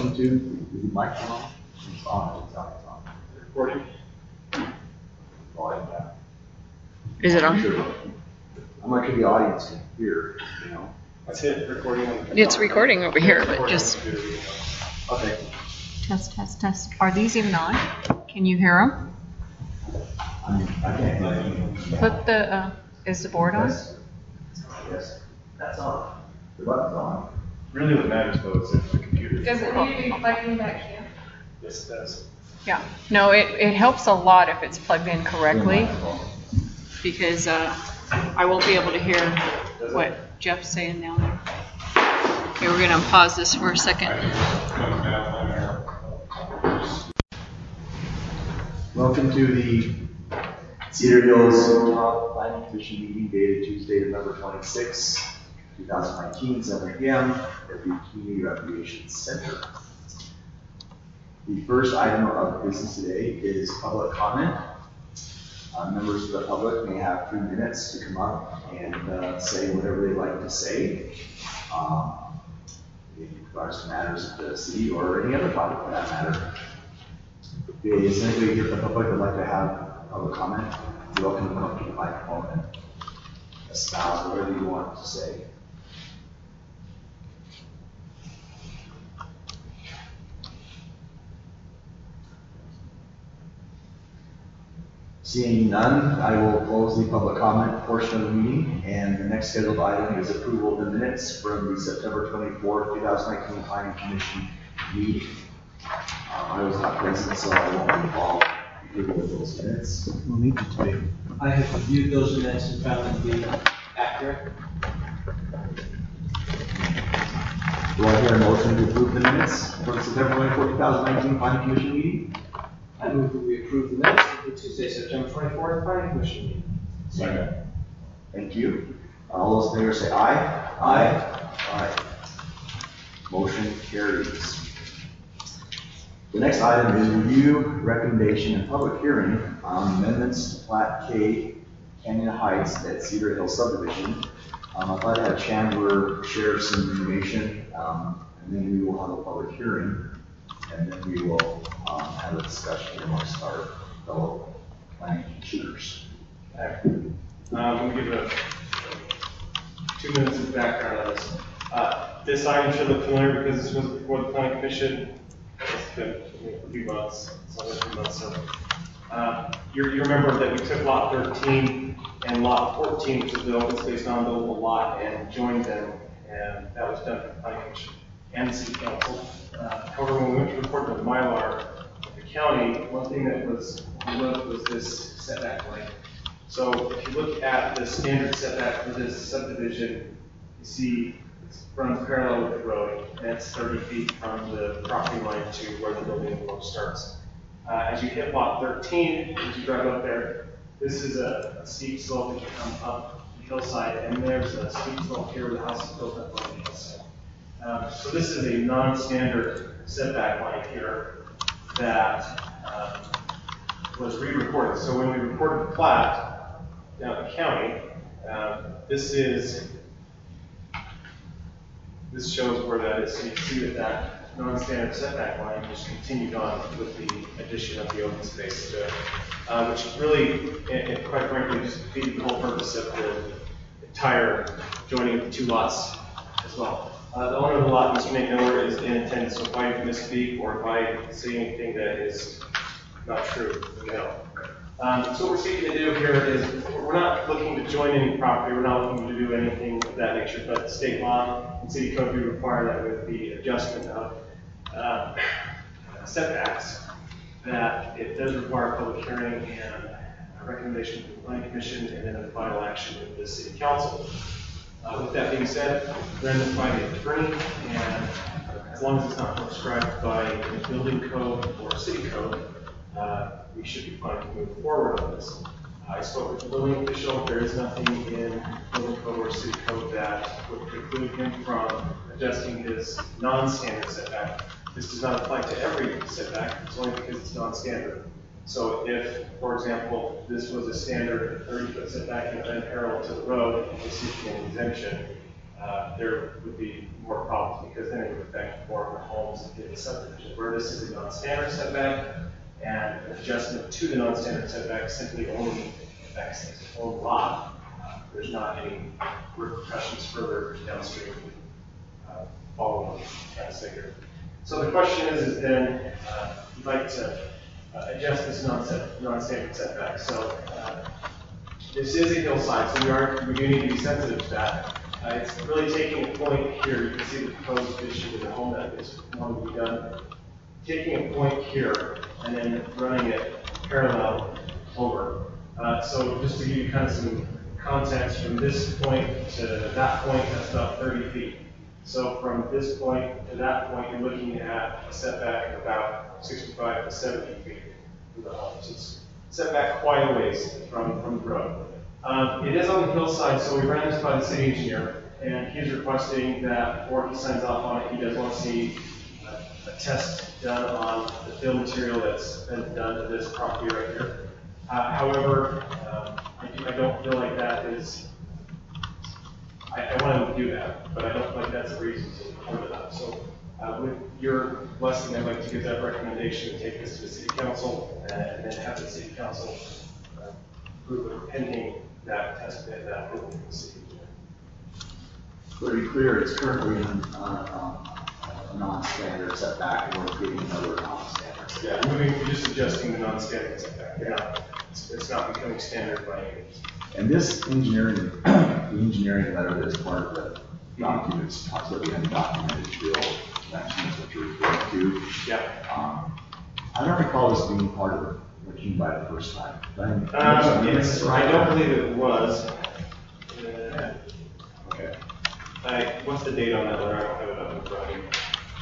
Welcome to the microphone. It's on. It's on. It's on. Recording. Volume down. Is it on? I'm not sure the audience can hear. You know. Let's hit recording. It's recording over here, but just Okay. test. Are these even on? Can you hear them? I can't hear you. Put the. Is the board on? Yes. That's on. The button's on. Really, what matters though is if the computer. Does it need to be plugged in back here? Yes, it does. Yeah. No, it helps a lot if it's plugged in correctly, because I won't be able to hear what Jeff's saying down there. Okay, we're gonna pause this for a second. Welcome to the Cedar Hills Planning Commission meeting dated Tuesday, November 26, 2019, 7 p.m. at the Community Recreation Center. The first item of business today is public comment. Members of the public may have 3 minutes to come up and say whatever they'd like to say in regards to matters of the city or any other topic for that matter. Is anybody here from the public that would like to have public comment? You're welcome to come up to the microphone and espouse whatever you want to say. Seeing none, I will close the public comment portion of the meeting, and the next scheduled item is approval of the minutes from the September 24th, 2019 Planning Commission meeting. I was not present, so I won't be involved in approval of those minutes. We'll need you to be. I have reviewed those minutes and found them to be accurate. Do I hear a motion to approve the minutes from the September 24th, 2019 Planning Commission meeting? I move that we approve the minutes of the Tuesday, September 24th Planning Commission meeting. Second. Thank you. All those in favor say aye. Aye. Aye. Motion carries. The next item is review, recommendation, and public hearing on amendments to Plat K, Canyon Heights at Cedar Hill subdivision. I'd like to have Chandler share some information, and then we will have a public hearing, and then we will have a discussion amongst our fellow planning commissioners. I'm going to give a 2 minutes of background on this. This item should look familiar because this was before the Planning Commission. It's been a few months, so you remember that we took lot 13 and lot 14, which is the open space non-buildable lot, and joined them, and that was done for the Planning Commission and the City Council. However, when we went to report to the Mylar at the county, one thing that was overlooked was this setback line. So if you look at the standard setback for this subdivision, you see it runs parallel with the road, and it's 30 feet from the property line to where the building envelope starts. As you hit lot 13, as you drive up there, this is a steep slope that you come up the hillside, and there's a steep slope here where the house is built up on the hillside. So this is a non-standard setback line here that was re-reported. So when we reported the plat down at the county, this shows where that is. So you can see that non-standard setback line just continued on with the addition of the open space to it, which really, and quite frankly, just defeated the whole purpose of the entire joining of the two lots as well. The owner of the lot, Mr. Nate Miller, is in attendance, so if I misspeak or if I say anything that is not true, So what we're seeking to do here is, we're not looking to join any property, we're not looking to do anything of that nature, but state law and city code do require that with the adjustment of setbacks, that it does require a public hearing and a recommendation from the Planning Commission and then a final action with the City Council. With that being said, we're identified an attorney, and as long as it's not prescribed by the building code or city code, we should be fine to move forward on this. I spoke with the building official. There is nothing in building code or city code that would preclude him from adjusting his non-standard setback. This does not apply to every setback. It's only because it's non-standard. So if, for example, this was a standard 30-foot setback and then parallel to the road, and we're seeking an exemption, there would be more problems because then it would affect more of the homes in the subdivision. Where this is a non-standard setback, and an adjustment to the non-standard setback simply only affects this whole lot. There's not any repercussions further downstream following the transfigure. So the question is then, you'd like to adjust this non-standard setback. So this is a hillside, so we do need to be sensitive to that. It's really taking a point here. You can see the proposed addition to the home that is going to be done. Taking a point here and then running it parallel over. So just to give you kind of some context, from this point to that point, that's about 30 feet. So from this point to that point, you're looking at a setback of about 65 to 70 feet from the home. So it's set back quite a ways from the road. It is on the hillside, so we ran this by the city engineer, and he's requesting that before he signs off on it, he does want to see a test done on the fill material that's been done to this property right here. However, I don't feel like that is, I want him to do that, but I don't feel like that's a reason to hold it up. So with your blessing, I'd like to give that recommendation to take this to the city council and then have the city council approve it pending that test bed, that approval from the city engineer. To be clear, it's currently a non-standard setback, and we're creating another non-standard setback. Yeah, we're just adjusting the non-standard setback. It's not becoming standard by any means. And this engineering, the engineering letter that is part of the documents, talks about the undocumented field, that's what you're referring to. Yeah. I don't recall this being part of what came by the first time. I don't believe it was. Okay. What's the date on that letter? I don't have it up in front of me.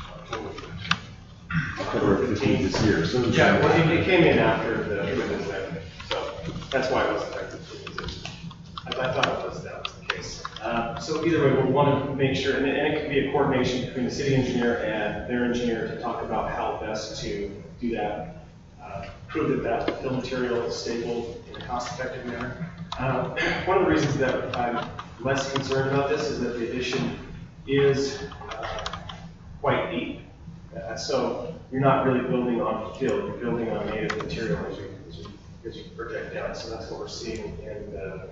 October 15th this year. So Yeah, well, it came in after the witness letter, so that's why it wasn't effective for the position. I thought that was the case. So either way, we'll want to make sure, and it could be a coordination between the city engineer and their engineer to talk about how best to do that. Prove that that fill material is stable in a cost-effective manner. One of the reasons that I'm less concerned about this is that the addition is quite deep. So you're not really building on fill, you're building on native material as you project down. So that's what we're seeing in the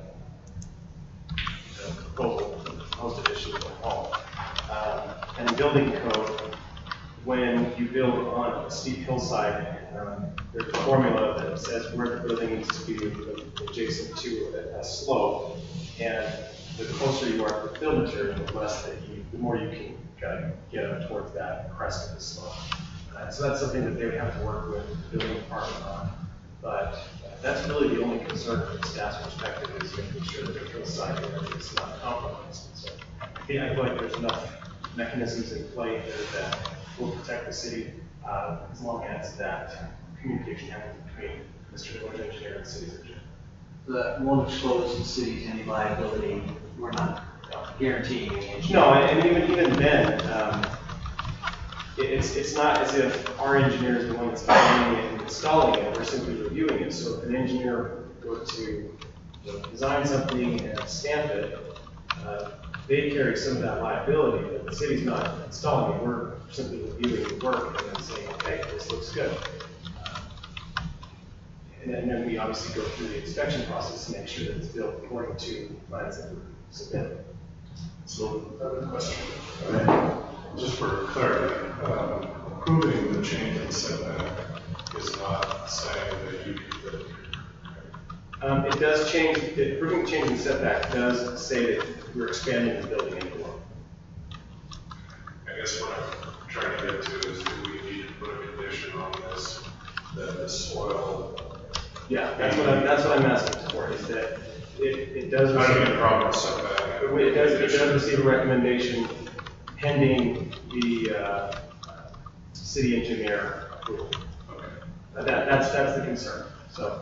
proposed addition to the hall. And in building code, when you build on a steep hillside, there's a formula that says where the building needs to be adjacent to a slope, and the closer you are to the fill material, the more you can kind of get up towards that crest of the slope. So that's something that they would have to work with the building department on. But that's really the only concern from the staff's perspective, is making sure that the hillside is not compromised. So I feel like there's enough mechanisms in play here that will protect the city as long as that communication happens between Mr. Village engineer and the city's engineer. That won't expose the city to any liability. We're not guaranteeing any engineering. No, and even then, it's not as if our engineer is the one that's buying it and installing it. We're simply reviewing it. So if an engineer were to design something and stamp it, they carry some of that liability, but the city's not installing it. We're simply reviewing the work and then saying, okay, this looks good. And then we obviously go through the inspection process to make sure that it's built according to plans that were submitted. So, another question. Just for clarity, approving the change in setback is not saying that you can build here. It does change, approving the change in setback does say that we're expanding the building envelope. I guess what I'm trying to get to is, do we need to put a condition on this, that the soil? Yeah, that's what I'm asking for, is that it does. I don't have a problem with setback. It does receive a recommendation pending the city engineer approval. Okay. That's the concern. So,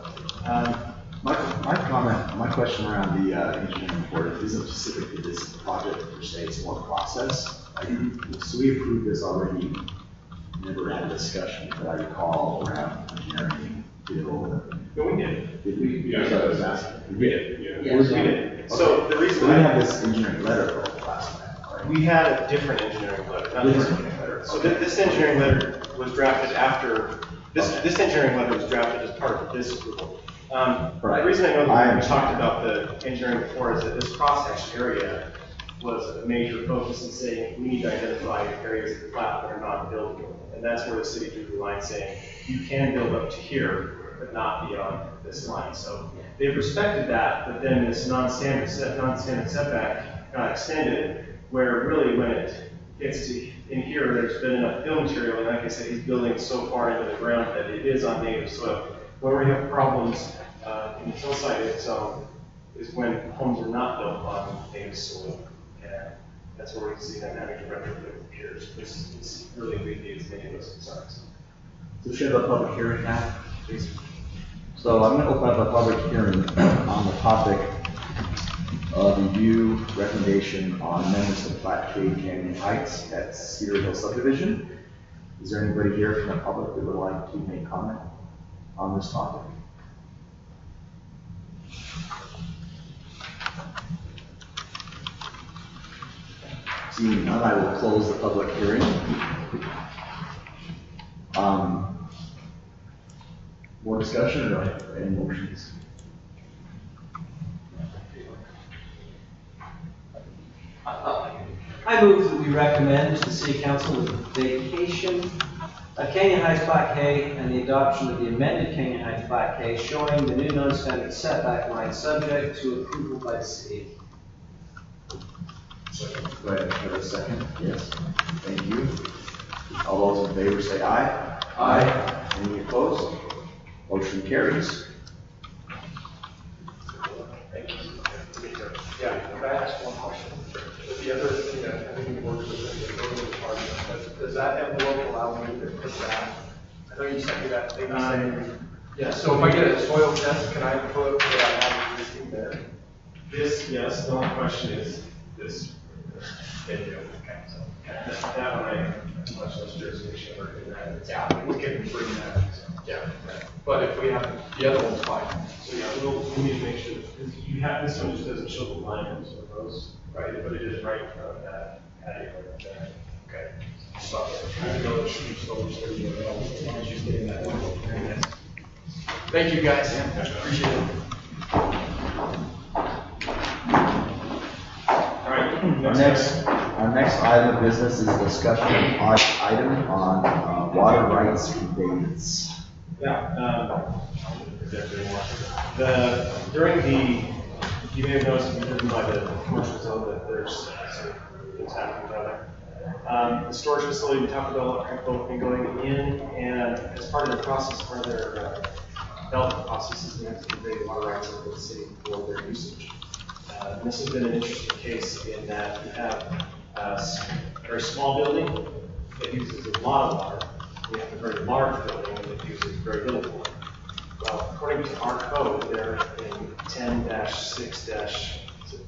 my question around the engineering report isn't specific to this project per se, it's more process. So we approved this already, never had a discussion that I recall around engineering field. no, we did. Did we? Yeah. That's what I was asking. We did. Yeah. Yes. We did. So the reason We have this engineering letter for last time. We had a different engineering letter, not this engineering letter. So this engineering letter was drafted after, this engineering letter was drafted as part of this approval. The reason I know that we talked about the engineering before is that this crosshatched area was a major focus in saying we need to identify areas of the plat that are not buildable. And that's where the city drew the line saying you can build up to here, but not beyond this line. So they've respected that, but then this non-standard setback got extended, where really when it gets to in here, there's been enough fill material, and like I said, he's building so far into the ground that it is on native soil. Where we have problems in the hillside zone is when homes are not built on native soil, and that's where we can see them having to retrofit the piers. This really alleviates many of those concerns. So should have a public hearing now, please. So I'm going to open up a public hearing on the topic of review recommendation on amendments to Plat K Canyon Heights at Cedar Hill subdivision. Is there anybody here from the public that would like to make comment on this topic? Seeing none, I will close the public hearing. More discussion or any motions? I move that we recommend to the City Council the vacation of Canyon Heights Plat K and the adoption of the amended Canyon Heights Plat K showing the new non-standard setback line subject to approval by the city. Second. Go ahead, have a second. Yes. Thank you. All those in favor say aye. Aye. Any opposed? Motion carries. Thank you. Yeah, can I ask one question? The other thing that I think we worked with the building department, but does that envelope allow me to put that? I know you sent me that thing saying. Yeah, so if I get a soil test, can I put what I have existing there? This, yes, the only question is this. Thank you. Okay, so. That one, I have much less jurisdiction over that. Yeah, we can bring that. Yeah, but if we have, the other one's fine. So yeah, we need to make sure, because you have, this one just doesn't show the lines of those, right, but it is right in front of that patio right there. Okay. Stop there. I know it should be so just everywhere else, as long as you're getting that one. Thank you, guys. Appreciate it. All right. Our next item of business is discussion of item on water rights conveyance. Yeah, during the, you may have noticed, if you're driven by the commercial zone, that there's some things happening down there. The storage facility, we talked about both been going in, and as part of their process, part of their development processes, they have to convey water rights over the city for their usage. This has been an interesting case in that you have a very small building that uses a lot of water. We have a very large building that uses very little water. Well, according to our code, they're in 10-6-16.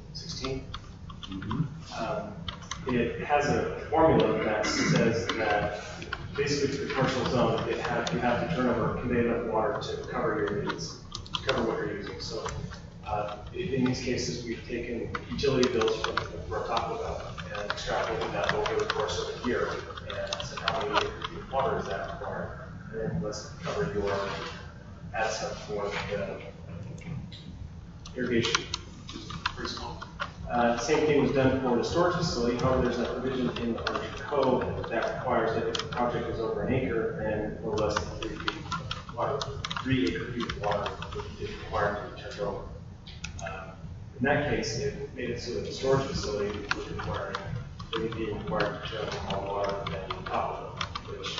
It has a formula that says that basically to the commercial zone, you have to turn over, convey enough water to cover your needs, to cover what you're using. So in these cases, we've taken utility bills from what we're talking about and extrapolated that over the course of a year and said how many acres of water is that required? And then let's cover your asset for the irrigation, which is pretty small. Same thing was done for the storage facility. However, there's a provision in the code that requires that if the project is over an acre, then no less than 3 feet of water, 3 acre feet of water is required to be turned over. In that case, it made it so that the storage facility would be required to turn more water than the top of it, which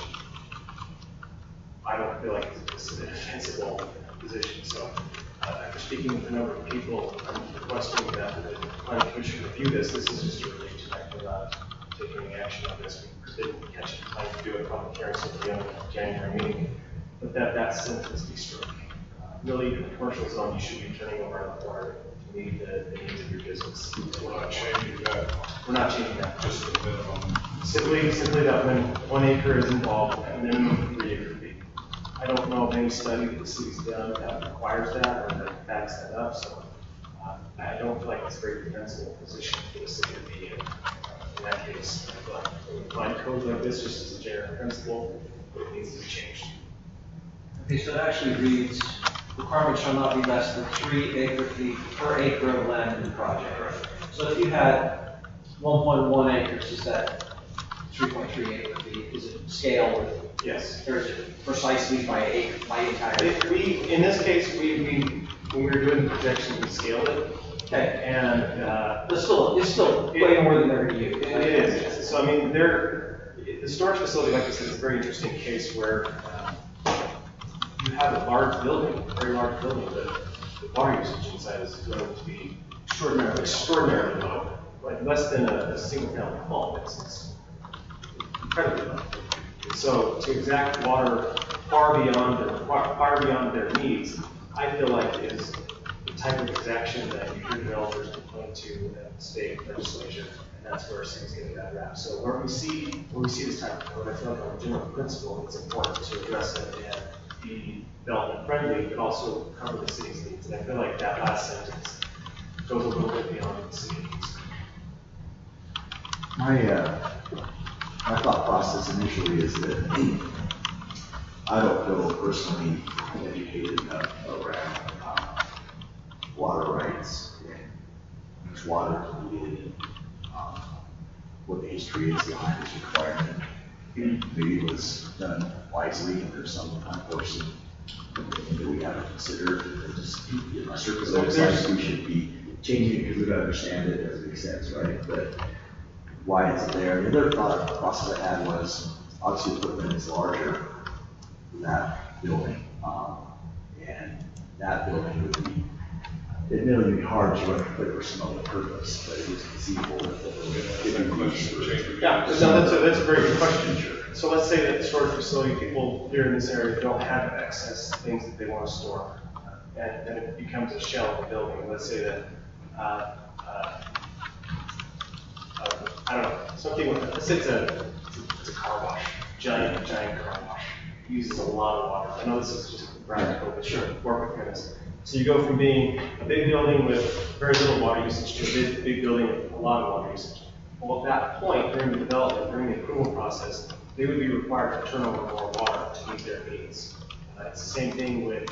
I don't feel like it's a defensible position. So after speaking with a number of people, I'm requesting that the planning commission review this. This is just a relief tonight. We're not taking any action on this. We didn't catch the time to do a public hearing until the end of the January meeting. But that sentence be struck. Really, in the commercial zone, you should be turning over enough water to meet the needs of your business. We're not changing that, We're not changing that. just the minimum. Simply that when 1 acre is involved, a minimum of 3 acre feet. I don't know of any study that the city's done that requires that or that backs that up, so I don't feel like it's a very defensible position for the city to be in that define codes like this just as a general principle, but it needs to be changed. Okay, so it actually reads, requirements shall not be less than 3 acre-feet per acre of land in the project. So if you had 1.1 acres, is that 3.3 acre-feet? Is it scaled, Yes. or is it precisely by acre, by entire acre? In this case, when we were doing the projections, we scaled it. Okay, And, but still, it's still way more than they're gonna use. it is. So I mean, the storage facility, like I said, is a very interesting case where you have a large building, a very large building, but the water usage inside is going to be extraordinarily low, like less than a single family home. It's incredibly low. So to exact water far beyond their needs, I feel like is the type of exaction that you hear developers complain to at the state legislature, and that's where cities get a bad rap. So where we see this type of code, I feel like on a general principle, it's important to address it and be development friendly, but also cover the city's needs. And I feel like that last sentence goes a little bit beyond the city needs. My thought process initially is that I don't feel personally educated enough around water rights and use water to be what the history is behind this requirement. Maybe it was done wisely, and there's some unforeseen thing that we haven't considered. It just, in my circumstances, we should be changing it because we gotta understand it, it doesn't make sense, right? But why is it there? The other thought process I had was, obviously, the footprint is larger than that building, and that building would be, admittedly, be hard to retrofit for some other purpose, but it was conceivable that it would be used for. Yeah, no, that's a very good question. So let's say that the storage facility, people here in this area don't have excess things that they want to store. And then it becomes a shell of a building. Let's say that, I don't know, something with, let's say it's a car wash, giant car wash. It uses a lot of water. I know this is just practical, but sure, work with this. So you go from being a big building with very little water usage to a big building with a lot of water usage. Well, at that point, during the development, during the approval process, they would be required to turn over more water to meet their needs. It's the same thing with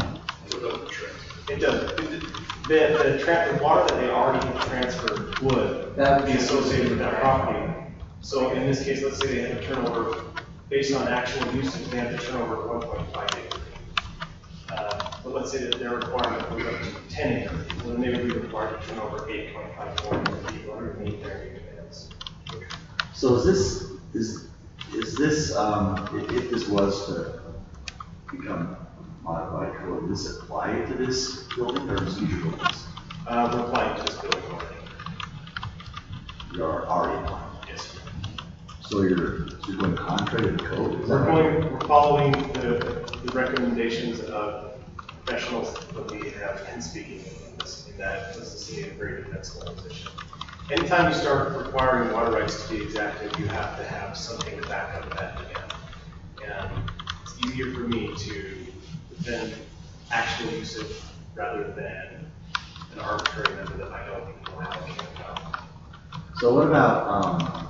it does. The water that they already have transferred would be associated with that property. So in this case, let's say they had to turn over, based on actual usage, they had to turn over 1.5 acres. But let's say that their requirement was up to 10 acres, well, then they would be required to turn over 8.54 feet in order to meet their demands. So is this, if this was to become modified code, would this apply to this building or is future buildings? We're applying to this building already. You're already applying. Yes. So you're going contrary to the code? Is that right? We're following the recommendations of professionals that we have been speaking in this, in that this is a very defensible position. Anytime you start requiring water rights to be exacted, you have to have something to back up that demand. And it's easier for me to defend actual usage rather than an arbitrary number that I don't know how it came about. So what about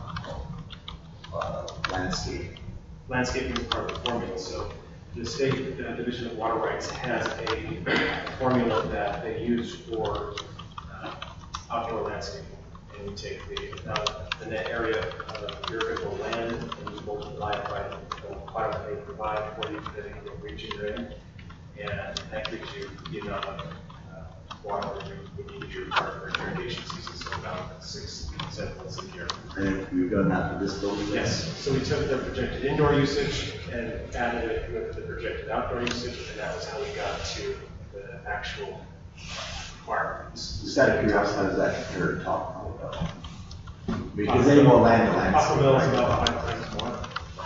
landscape? Landscaping is part of the formula, so the state Division of Water Rights has a formula that they use for outdoor landscaping. And you take the net area of irrigable land and you multiply it by the requirement they provide for you for the region you're in, and that gives you the amount of water you need your partner irrigation season, so about 6-7 months a year. And you've done that for this building? Yes, so we took the projected indoor usage and added it with the projected outdoor usage, and that was how we got to the actual requirements. Just out of curiosity, how does that compare to Taco Bell? Because any more land to landscape. Taco Bell is about 5 times more.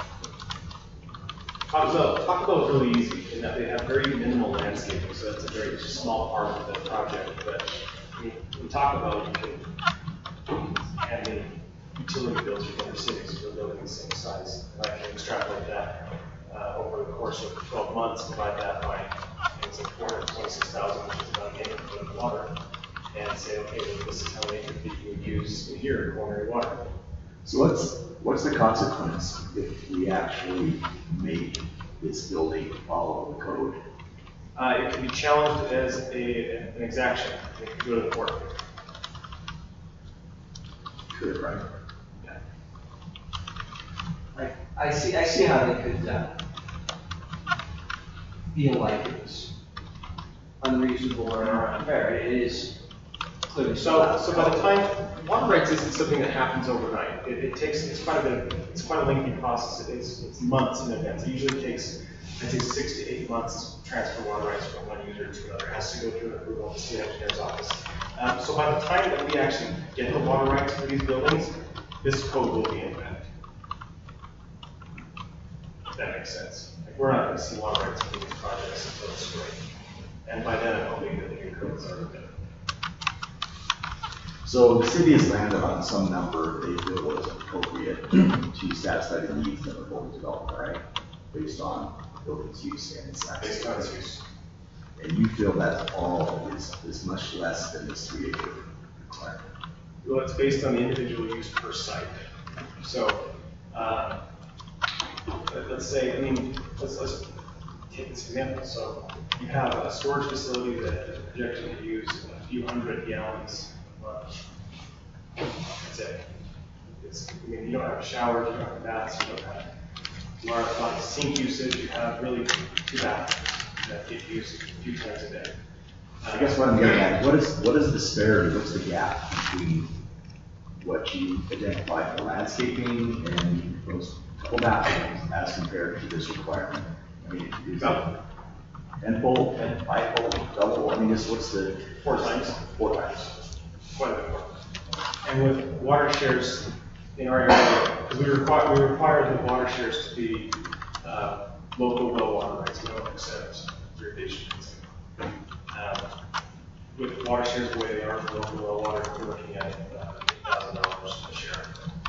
Taco Bell is really easy in that they have very minimal landscaping, so that's a very small part of the project. But in Taco Bell, you can have any utility bills from other cities for building the same size. And I can extrapolate that over the course of 12 months, divide that by, it's like 426,000, which is about an acre foot of water, and say, okay, well, this is how many acre feet you would use in here in coronary water. So what's the consequence if we actually make this building follow the code? It can be challenged as an exaction. It can go to the court. Could, right? I see how they could feel like it was unreasonable or unfair. It is clearly So by the time, water rights isn't something that happens overnight. It's quite a lengthy process. It's months in advance. It usually takes, I'd say, 6 to 8 months to transfer water rights from one user to another. It has to go through an approval of the state engineer's office. So by the time that we actually get the water rights for these buildings, this code will be in effect. If that makes sense. Like, we're not going to see water rights for these projects until it's spring. And by then, I'm hoping that the new codes are good. So the city has landed on some number they feel was appropriate to satisfy the needs of a building developer, right? Based on building's use and its access. Based on its use. And you feel that all is much less than this 3 acre requirement? Well, it's based on the individual use per site. So, let's say, let's take this example. So, you have a storage facility that is projected to use a few hundred gallons a month. That's it. You don't have showers, you don't have baths, you don't have a lot of sink usage, you have really 2 bathrooms that get used a few times a day. I guess what I'm getting at, what is the disparity, what's the gap between what you identified for landscaping and those couple bathrooms as compared to this requirement? I mean, is it tenfold, 5-fold, double? I mean, what's the? 4 times. 4 times. Quite a bit more. And with water shares in our area, because we require the water shares to be local well water rights. We don't accept irrigation. With water shares the way they are for local well water, we're looking at $8,000 a share.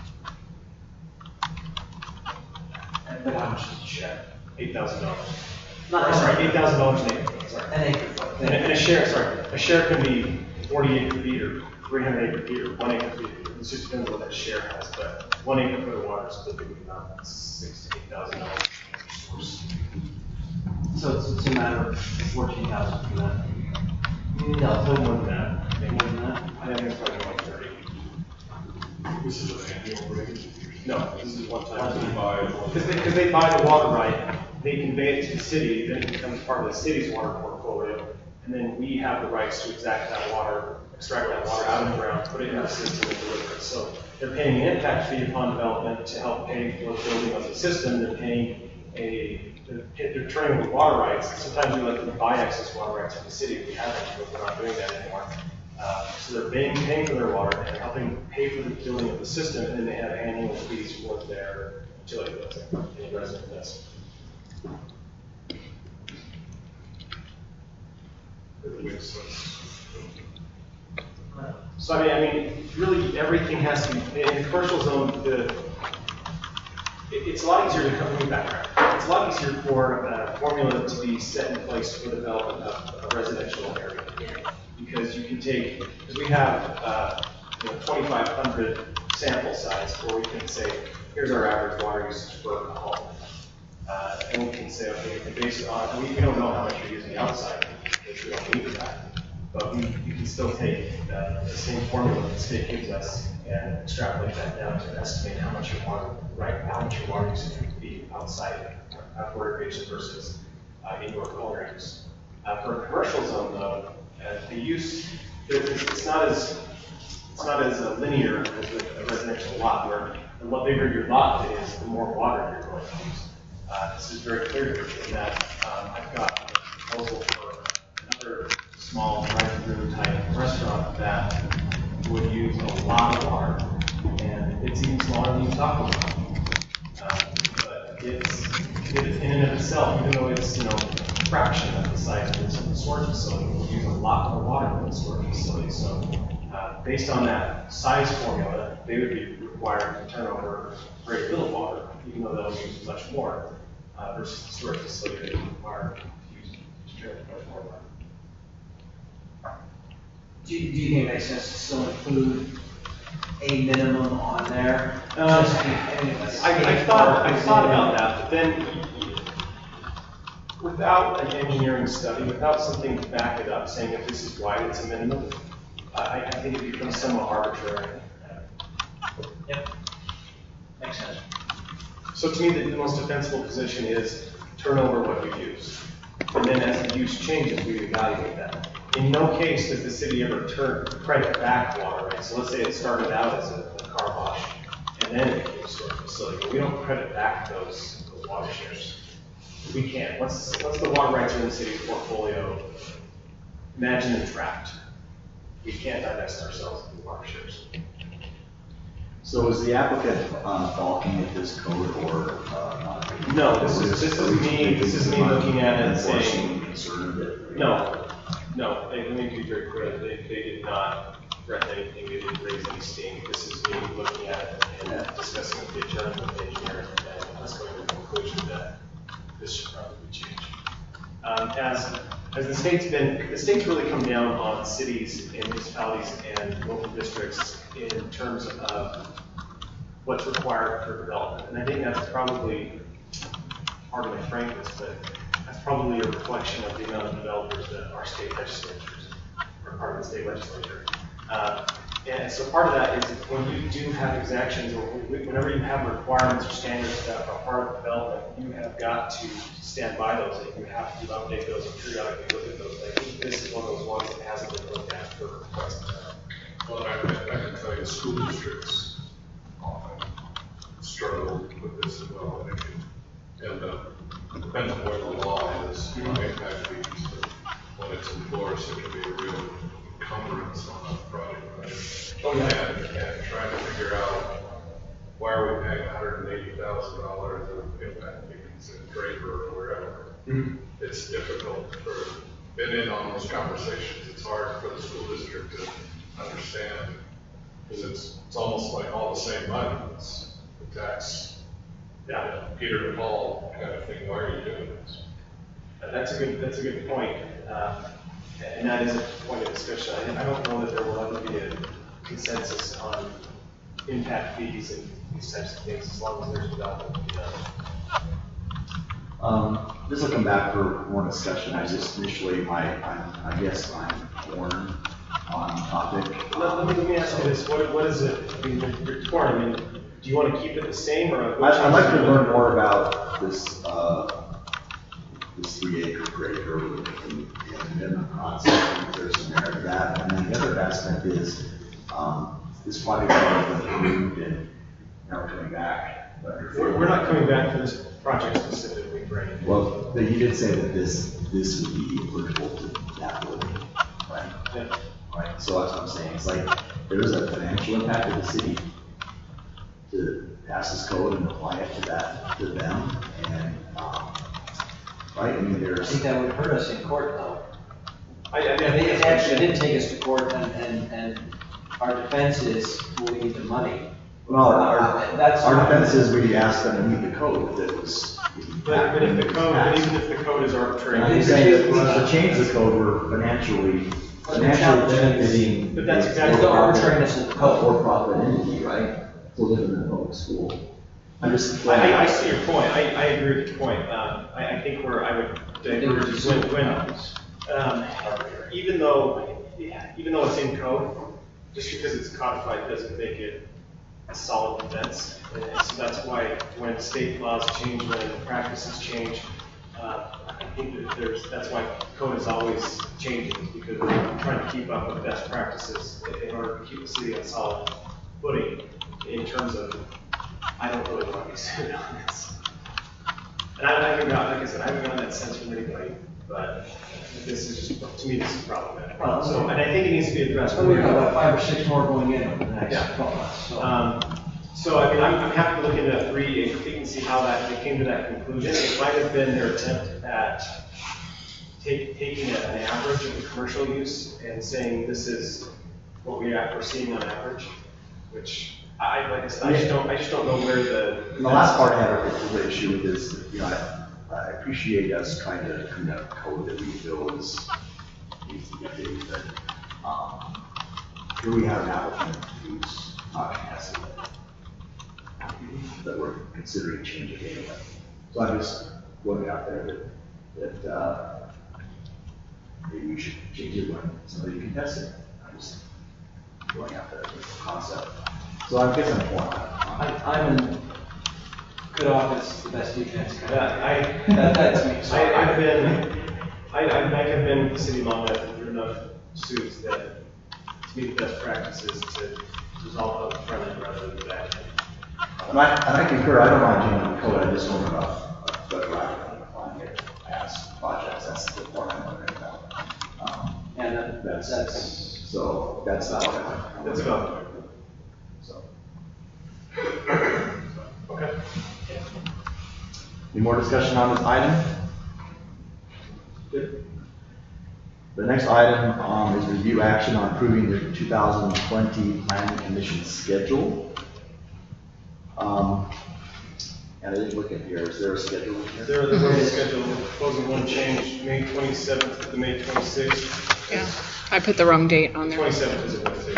But how much is a share? $8,000. Not Sorry, $8,000 an acre. Sorry. an acre foot. And a share can be 40 acre feet or 300 acre feet or 1 acre feet. It just depends on what that share has, but 1 acre foot of water is typically about $6,000 to $8,000. So it's a matter of 14,000 for that. No, a little more than that. More than that? I think it's probably like 30. This is an annual rate. No, this is one Once we time. buy. Because they buy the water right, they convey it to the city, then it becomes part of the city's water portfolio, and then we have the rights to extract that water out of the ground, put it in the system and deliver it. So they're paying an impact fee upon development to help pay for the building of the system. They're paying they're turning over water rights. Sometimes we let them buy excess water rights from the city if we have them, but we're not doing that anymore. So they're paying for their water and helping pay for the building of the system, and then they have annual fees for their utility bills and any resident does. It makes sense. So I mean, really everything has to be, in the commercial zone, it's a lot easier to come from background. It's a lot easier for a formula to be set in place for the development of a residential area. Because you can take, because we have 2,500 sample size, where we can say, here's our average water usage per home. And we can say, okay, we can base it on, we don't know how much you're using outside, because we don't need that. But you can still take the same formula that the state gives us and extrapolate that down to estimate how much your water usage would be outside outdoor irrigation versus indoor culinary use. For a commercial zone, though, the use it's not as linear as with a residential lot, where the bigger your lot is, the more water you're going to use. This is very clear to me in that I've got a proposal for another small drive-through type restaurant that would use a lot of water, and it's even smaller than you talk about. But it's in and of itself, even though it's a fraction of the size of the storage facility, it will use a lot more water than the storage facility. So, based on that size formula, they would be required to turn over very little water, even though they'll use much more, versus the storage facility that would require to use much more water. Do you think it makes sense to still include a minimum on there. Um, Just because I thought about that, but then without an engineering study, without something to back it up, saying if this is why it's a minimum, I think it becomes somewhat arbitrary. Yep. Makes sense. So to me, the most defensible position is turn over what you use. And then as the use changes, we evaluate that. In no case does the city ever credit back water rights. So let's say it started out as a car wash, and then it became a storage facility. But we don't credit back those water shares. We can't. Once the water rights are in the city's portfolio, imagine them trapped. We can't divest ourselves of the water shares. So is the applicant balking at this code or not? No, this is me looking at it and saying, Concerned that. no, let me be very clear, they did not threaten anything, they didn't raise any sting. This is me looking at it and discussing with the attorney, with the engineer, and us going to the conclusion that this should probably change. As the state's really come down on cities and municipalities and local districts in terms of what's required for development. And I think that's probably, pardon my frankness, but that's probably a reflection of the amount of developers that our state legislatures are part of the state legislature. And so part of that is when you do have exactions or whenever you have requirements or standards that are part of development, you have got to stand by those and you have to update those and periodically look at those. I think this is one of those ones that hasn't been looked at for quite some time. Well, I can tell you, school districts often struggle with this as well. They can end up, depends on where the law is, you might impact fees, but when it's enforced, it can be a real encumbrance on a project. Right? Oh, yeah. And trying to figure out why are we paying $180,000 of impact fees in Draper or wherever. Mm-hmm. It's difficult for, been in on those conversations, it's hard for the school district to understand, because it's almost like all the same money. It's the tax, Peter to Paul kind of thing. Why are you doing this? That's a good point, and that is a point of discussion. I don't know that there will ever be a consensus on impact fees and these types of things as long as there's development to be done. This will come back for more discussion. I just initially, I guess I'm torn on topic. Let me ask you this: what is it? I mean, you're torn. I mean, do you want to keep it the same, or I'd like to learn more about this, this 3 acre per acre and minimum concept, if there's some merit to that. And then the other aspect is, this project has been approved and now we're coming back. we're not coming back for this project specifically, right? Well, but you did say that this would be applicable to that building, right? Yeah. Right, so that's what I'm saying, it's like, there's a financial impact to the city to pass this code and apply it to that, to them, and, right, I mean, I there's, think that would hurt us in court though. I I think think it's it actually did take us to court and our defense is, well, we need the money. well, That's our defense is we asked them to meet the code, if it was. But even if the code is arbitrary, And I'm saying that to change the code, we're financially benefiting. But that's exactly It's the arbitrariness of the A code. for-profit entity, right, to live in a public school. I'm just. I see your point. I agree with your point. I think I would diverge even though it's in code, just because it's codified doesn't make it a solid defense. And so that's why when state laws change, when practices change, I think that that's why code is always changing, because we're trying to keep up with best practices in order to keep the city on solid footing in terms of, I don't really want to be sued on this. And I haven't gotten that sense from anybody, but this is just, to me, this is problematic. So, and I think it needs to be addressed. So we've got about 5 or 6 more going in over the next Yeah. 12 months. So, I mean, I'm happy to look into that 3 acre feet and see how they came to that conclusion. It might have been their attempt at taking an average of the commercial use and saying this is what we're seeing on average, which like I said, I just don't know where the. And the last part I had a issue with is, you know, I appreciate us trying to conduct code that we feel is needs to be updated, but here we have an applicant who's not contested, that we're considering changing anyway. So I'm just putting out there that maybe we should change it when somebody contests it. I'm just going out there with the concept. So I guess I'm point. I'm in good offense, the best defense. Yeah, That's me. So I have been city law through enough suits that to me the best practice is to resolve up front end rather than back end. And I concur, I don't mind changing the code, I just don't know about federal act on it past projects, that's the part I'm wondering about. And So that's not what I. That's about it. So, Okay. any more discussion on this item? Good. The next item is review action on approving the 2020 planning commission schedule. And I didn't look in here, is there a schedule in here? There was a schedule, proposing one change, May 27th to May 26th. Yeah, I put the wrong date on there. 27th is a Wednesday.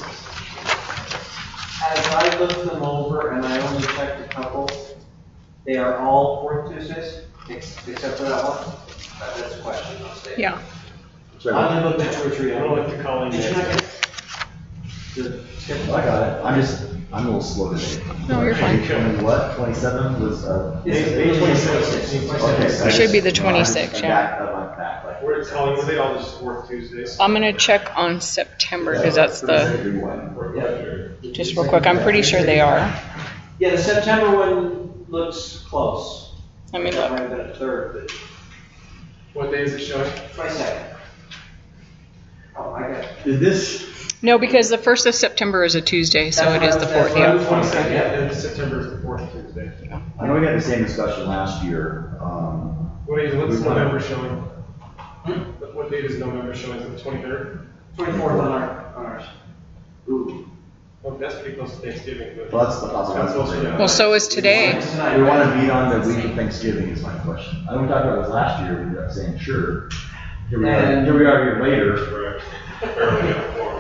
as I looked them over and I only checked a couple, they are all fourth Tuesdays, except for that one. That's a question, I'll say. Yeah. Sorry, I only looked at 2 or 3. I don't like to call in. Did you not get the schedule? I got it, I'm a little slow today. No, you're fine. 20 what, 27 was, May 26th. okay. so I It should be the just- 26, yeah. I'm back, like. Were they all just fourth Tuesdays? I'm gonna check on September because that's the, Yeah. just real quick, I'm pretty sure they are. Yeah, the September one looks close. Let me That look. might have been a third, What day is it showing? but 22nd. Oh, I got it. Did this, No, because the 1st of September is a Tuesday, so it is the 4th, That's yeah. what I was- 22nd, yeah, and September is the fourth Tuesday. I know we had the same discussion last year, What's November showing? What date is November showing? Is it the 23rd? 24th on ours. Ooh. Well, that's pretty close to Thanksgiving, but. well, that's close to that. Well, so is today. we want to meet on the week of Thanksgiving is my question. I know we talked about this last year, we were saying, sure. Here we are here later, Correct. Barely got a quorum.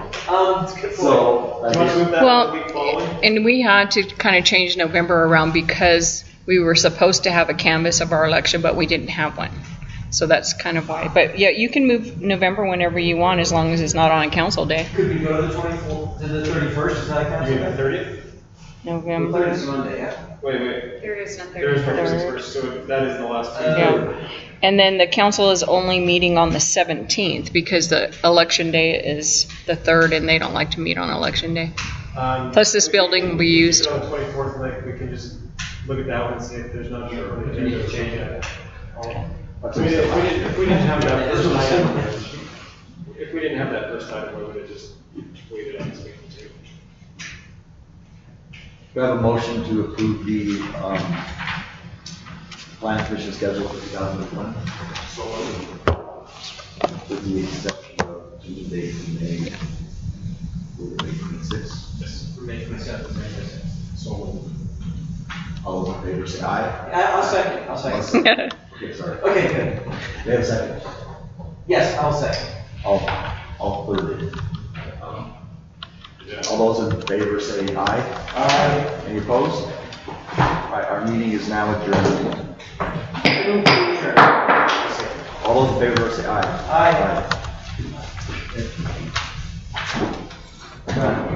so. I Do you want guess- to move that Well, to the week following? and we had to kind of change November around because we were supposed to have a canvas of our election, but we didn't have one. So that's kind of why. But yeah, you can move November whenever you want as long as it's not on a council day. Could we go to the 24th, to the 31st, is that a You council mean the day? 30th? The November. 30th is Monday, yeah. Wait. There is nothing. There's Third. November 1st, so that is the last Tuesday. Yeah. And then the council is only meeting on the 17th because the election day is the 3rd and they don't like to meet on election day. Plus this building will be used. On the 24th, like, we can just look at that one and see if there's not. We need to change it. If we didn't have that first item, if we didn't have that first item, we would have just waited on this meeting too. Do I have a motion to approve the, planning commission schedule for 2020? With the exception of Tuesday in May, with May 26th. Yes. May 27th, So. All those in favor say aye. I'll second. Okay, sorry. Okay, good. We have a second. Yes, I'll second. All third. All those in favor say aye. Aye. Any opposed? All right, our meeting is now adjourned. All those in favor say aye. Aye. Aye.